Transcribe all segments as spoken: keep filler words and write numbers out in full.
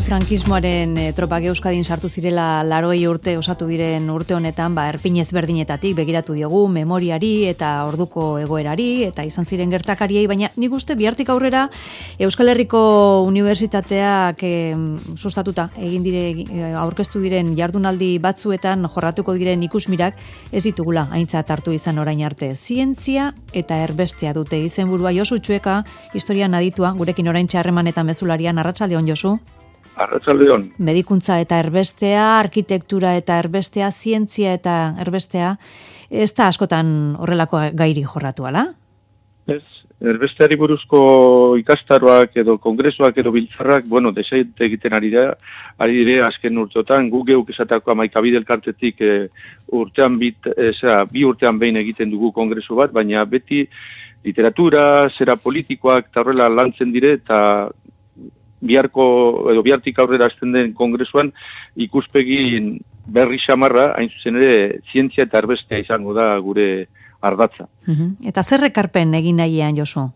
frankismoaren e, tropak Euskadin sartu zirela laroi urte osatu diren urte honetan, ba, erpin ezberdinetatik begiratu diogu memoriari eta orduko egoerari eta izan ziren gertakariei, baina nik uste bihartik aurrera Euskal Herriko Unibertsitateak e, sustatuta egin dire e, aurkeztu diren jardunaldi batzuetan jorratuko diren ikusmirak ez ditugula aintzat hartu izan orain arte. Zientzia eta erbestea dute izenburua. Josu Txueka, historian aditua, gurekin oraintxe harremanetan mezularian. Arratsaldeon, Josu. Arratsaldeon. Medikuntza eta erbestea, arkitektura eta erbestea, zientzia eta erbestea, ez da askotan horrelako gairi jorratu, ala? Ez, erbesteari buruzko ikastaroak edo kongresuak edo biltzarrak, bueno, deseit egiten ari da, ari dire azken urteotan, gu geuk esatako hamaika elkartetik e, urtean bit, e, zera, bi urtean behin egiten dugu kongresu bat, baina beti literatura, zera politikoak eta horrela lantzen dire, eta biharko, edo bihartik aurrera hasten den kongresuan ikuspegi berri xamarra, hain zuzen ere, zientzia eta erbestea izango da gure ardatza. Uh-huh. Eta zer ekarpen egin nahian, Josu?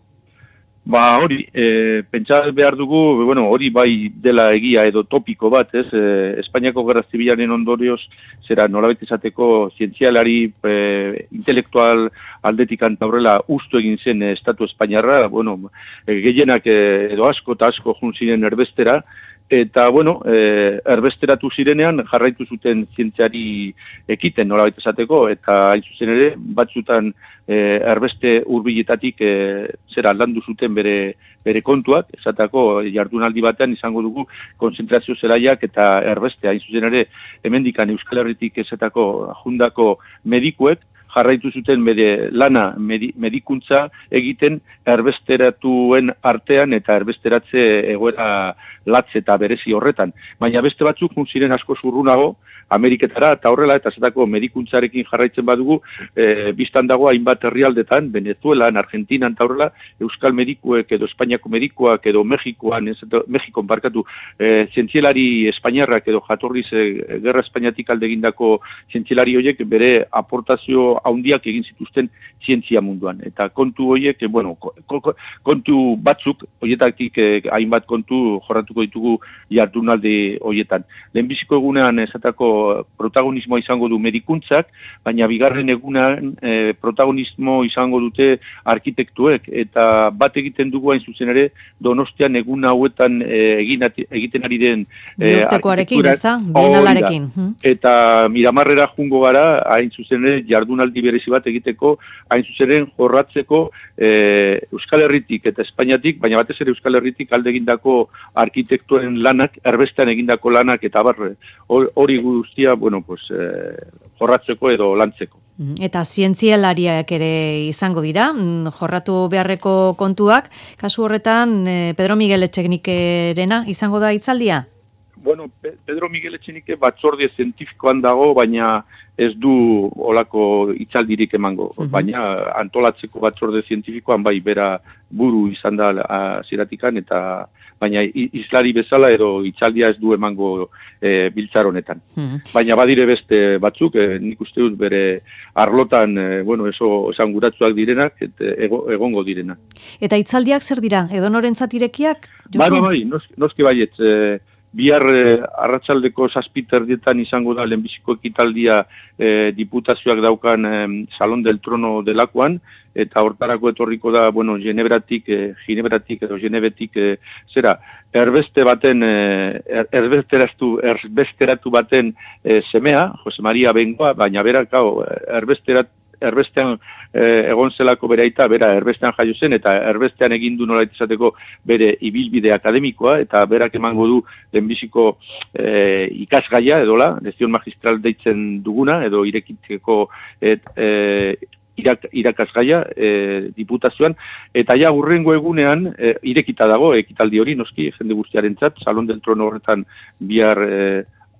Ba, hori, e, pentsa behar dugu, bueno, hori bai dela egia edo topiko bat, ez, e, Espainiako Gerra Zibilaren ondorioz, zera nolabait esateko zientzialari, e, intelektual aldetik antaurrela ustu egin zen e, Estatu Espainiarra, bueno, e, gehienak e, edo asko eta asko jun ziren erbestera, eta, bueno, e, erbesteratu zirenean jarraitu zuten zientziari ekiten nolabait esateko, eta hain zuzen ere, batzutan e, erbeste hurbiletatik e, zera landu zuten bere, bere kontuak, esatako jardunaldi batean izango dugu konzentrazio zelaiak eta erbestea, hain zuzen ere, hemendikan Euskal Herritik esatako jundako medikuek, jarraitu zuten bere lana medi, medikuntza egiten erbesteratuen artean eta erbesteratze egoera latze eta berezi horretan. Baina beste batzuk ziren asko zurrunago, Ameriketara eta horrela eta zetako medikuntzarekin jarraitzen badugu, e, biztan dago hainbat herrialdetan, Venezuelan, Argentinan eta horrela, Euskal medikuek edo Espainiako medikuak edo Mexikoan, ez, Mexikon barkatu, e, zientzialari espainiarrak edo jatorriz e, Gerra Espainiatik alde egindako zientzialari horiek bere aportazio handiak egin zituzten zientzia munduan. Eta kontu horiek, e, bueno, kontu batzuk, horietatik e, hainbat kontu jorratuko ditugu jardunaldi horietan. Lehenbiziko egunean esatako protagonismoa izango du medikuntzak, baina bigarren egunean e, protagonismo izango dute arkitektuek, eta bat egiten dugu hain zuzen ere Donostian egun hauetan e, egin ati, egiten ari den e, arkitektura, ez da? Bienalarekin. Eta Miramarrera jungo gara, hain zuzen ere jardunaldi berezi bat egiteko, hain zuzen ere jorratzeko e, Euskal Herritik eta Espainiatik, baina batez ere Euskal Herritik alde egindako arkitektuen lanak, erbestean egindako lanak eta barre, hori guztia, bueno, pues, eh, jorratzeko edo lantzeko. Eta zientzialariak ere izango dira, jorratu beharreko kontuak, kasu horretan Pedro Miguel Etxenikerena izango da hitzaldia? Bueno, Pedro Miguel Etxenike batzorde zientifikoan dago, baina ez du olako hitzaldirik emango. Uh-huh. Baina antolatzeko batzorde zientifikoan bai bera buru izan da ziratikan, eta baina islari bezala edo hitzaldia ez du emango e, biltzar honetan. Uh-huh. Baina badire beste batzuk, e, nik uste dut bere arlotan, e, bueno, eso esanguratsuak direnak, et, ego, egongo direnak. Eta hitzaldiak zer dira? Edonorentzat irekiak? Bai, bai, bai, noski, noski baiet, e, bihar eh, arratsaldeko zazpiterdietan izango da lehenbiziko ekitaldia eh, diputazioak daukan eh, Salon del Trono delakoan, eta hortarako etorriko da, bueno, Genebratik, eh, Ginebratik edo Genebetik, eh, zera, erbeste baten, eh, erbesteratu, erbesteratu baten eh, semea, Jose Maria Bengoa, baina bera, kau, erbesterat, erbestean eh, egon zelako bere aita, bera erbestean jaio zen, eta erbestean egin du nolait izateko bere ibilbide akademikoa, eta berak emango du lehenbiziko eh, ikasgaia, edola, lezion magistral deitzen duguna, edo irekitzeko et, eh, irak, irakasgaia eh, diputazioan, eta ja hurrengo egunean eh, irekita dago, ekitaldi hori, noski, jende guztiarentzat, Salon del Trono horretan bihar eh,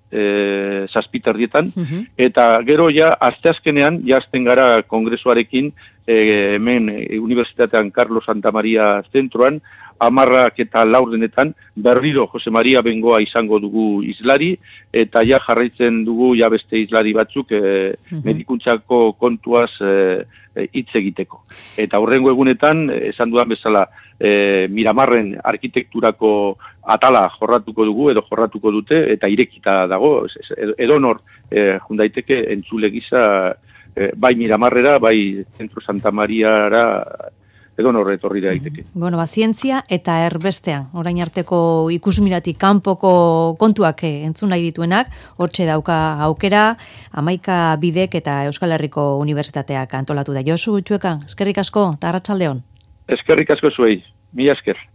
E, zazpiterdietan, uh-huh. Eta gero ja, asteazkenean, jazten gara kongresuarekin, e, hemen e, Unibertsitatean Carlos Santa Maria zentroan, amarrak eta laurdenetan berriro Jose Maria Bengoa izango dugu izlari, eta ja jarraitzen dugu ja beste izlari batzuk e, mm-hmm. medikuntzako kontuaz hitz e, egiteko. Eta hurrengo egunetan, esan dudan bezala, e, Miramarren arkitekturako atala jorratuko dugu, edo jorratuko dute, eta irekita dago, edonor e, jundaiteke entzule gisa, e, bai Miramarrera, bai Zentro Santa Mariara, edo norre etorri daiteke. Bueno, ba, zientzia eta erbestean, orain arteko ikusmiratik kanpoko kontuak entzun nahi dituenak, hortxe dauka aukera, Hamaika Bidek eta Euskal Herriko Unibertsitateak antolatu da. Josu Txuekan, eskerrik asko, eta arratsaldeon. Eskerrik asko zuei, mila esker.